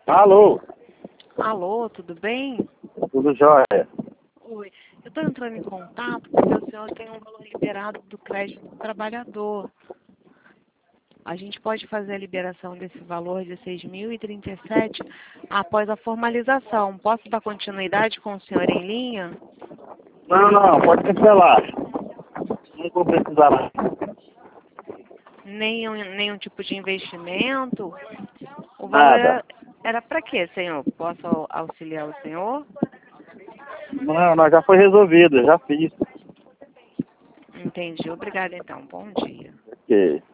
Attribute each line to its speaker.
Speaker 1: Alô,
Speaker 2: Alô, tudo bem?
Speaker 1: tudo jóia?
Speaker 2: Oi, eu estou entrando em contato porque o senhor tem um valor liberado do crédito do trabalhador. A gente pode fazer a liberação desse valor de 6.037 após a formalização. Posso dar continuidade com o senhor em linha?
Speaker 1: Não, pode cancelar. Não vou precisar mais.
Speaker 2: Nenhum tipo de investimento? O valor
Speaker 1: Nada.
Speaker 2: era para quê, senhor? Posso auxiliar o senhor?
Speaker 1: Não, já foi resolvido, já fiz.
Speaker 2: Entendi. Obrigada, então. Bom dia.
Speaker 1: Ok.